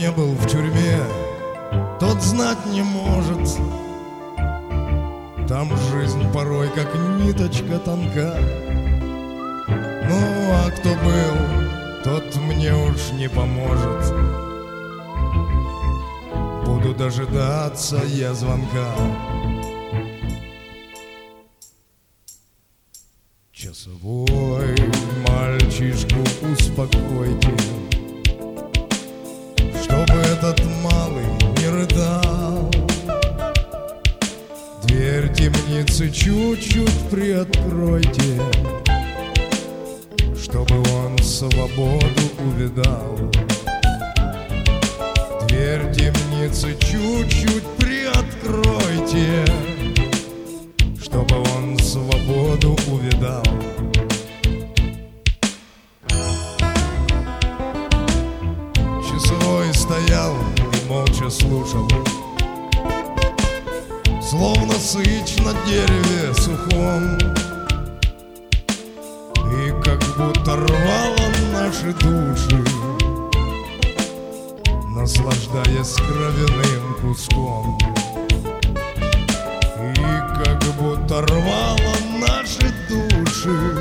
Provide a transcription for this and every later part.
не был в тюрьме, тот знать не может. Там жизнь порой как ниточка тонка. Ну, а кто был, тот мне уж не поможет. Буду дожидаться я звонка. Часовой, мальчишку успокойте, чтобы этот малый не рыдал. Дверь темницы чуть-чуть приоткройте, чтобы он свободу увидал. Дверь темницы чуть-чуть приоткройте, чтобы он свободу увидал. Часовой стоял и молча слушал, словно сыч на дереве сухом, и как будто рвало наши души, наслаждаясь кровяным куском. И как будто рвало наши души,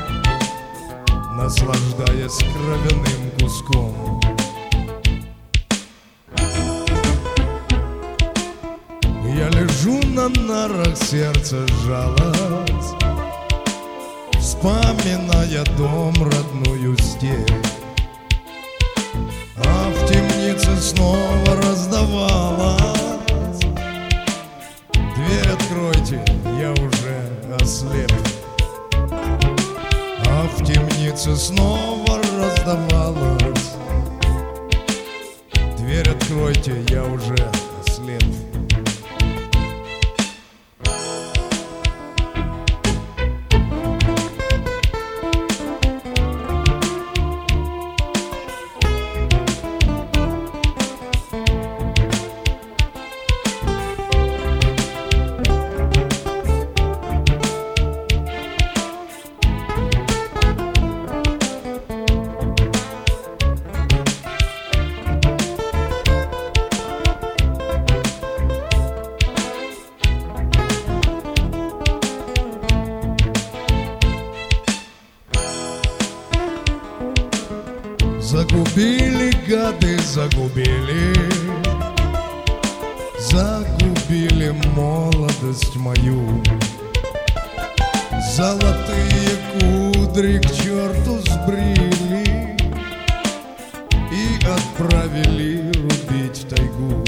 наслаждаясь кровяным куском. Я лежу на нарах, сердце сжалось, вспоминая дом, родную степь. А в темнице снова раздавалось: дверь откройте, я уже ослеп. А в темнице снова раздавалось: дверь откройте, я уже ослеп. Загубили гады, загубили, загубили молодость мою. Золотые кудри к черту сбрили и отправили рубить тайгу.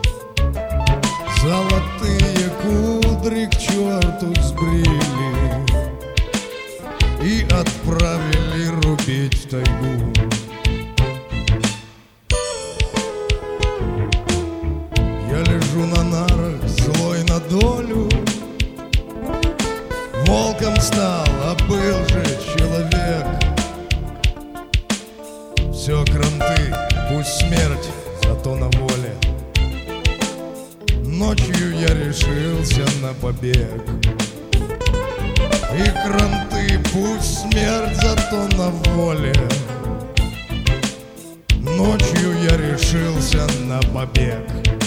Золотые кудри к черту сбрили и отправили рубить тайгу. Я лежу на нарах, злой на долю, волком стал, а был же человек. Все кранты, пусть смерть, зато на воле. Ночью я решился на побег. И кранты, пусть смерть, зато на воле. Ночью я решился на побег.